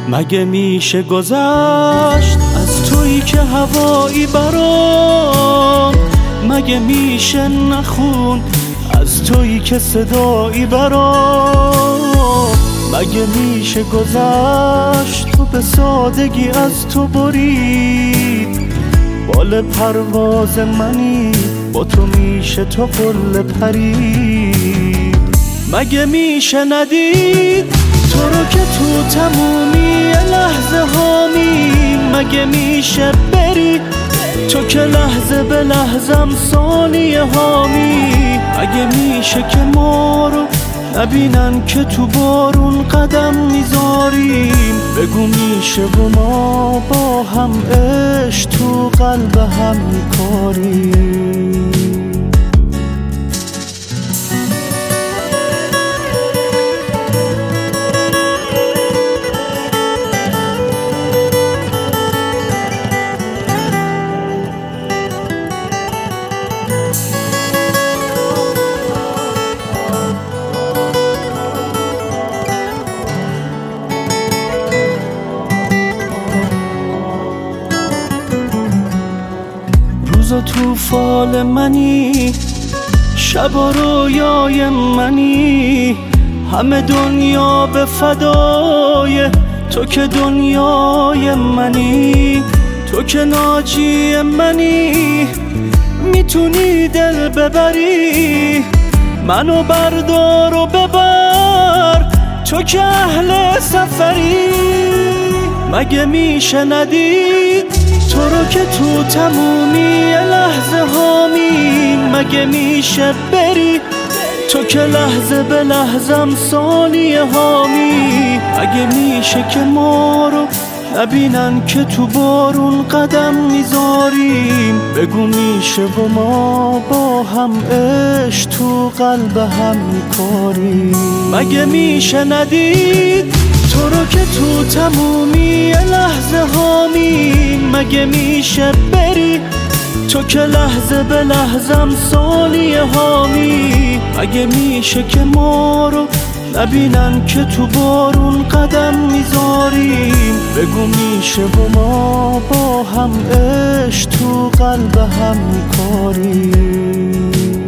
مگه میشه گذشت از تویی که هوایی برام؟ مگه میشه نخون از تویی که صدایی برام؟ مگه میشه گذشت تو به سادگی از تو برید؟ بال پرواز منی با تو میشه تو قله پرید. مگه میشه ندید تو رو که تو تمومی لحظه هامی؟ مگه میشه بری تو که لحظه به لحظم ثانیه هامی؟ مگه میشه که ما رو نبینن که تو بارون قدم میذاریم؟ بگو میشه و ما با هم عشق تو قلب هم میکاریم. روز و تو فال منی، شب و رویای منی، همه دنیا به فدای تو که دنیای منی. تو که ناجی منی، میتونی دل ببری، منو بردار و ببر تو که اهل سفری. مگه میشه ندید تو رو که تو تمومی لحظه هامی؟ مگه میشه بری تو که لحظه به لحظم ثانیه هامی؟ مگه میشه که ما رو نبینن که تو بارون قدم میذاریم؟ بگو میشه و ما با هم عشق تو قلب هم میکاریم. مگه میشه ندید تو رو که تو تمومی لحظه هامی؟ مگه میشه بری تو که لحظه به لحظم ثانیه هامی؟ مگه میشه که ما رو نبینن که تو بارون قدم میذاریم؟ بگو میشه و ما با هم عشق تو قلب هم میکاریم.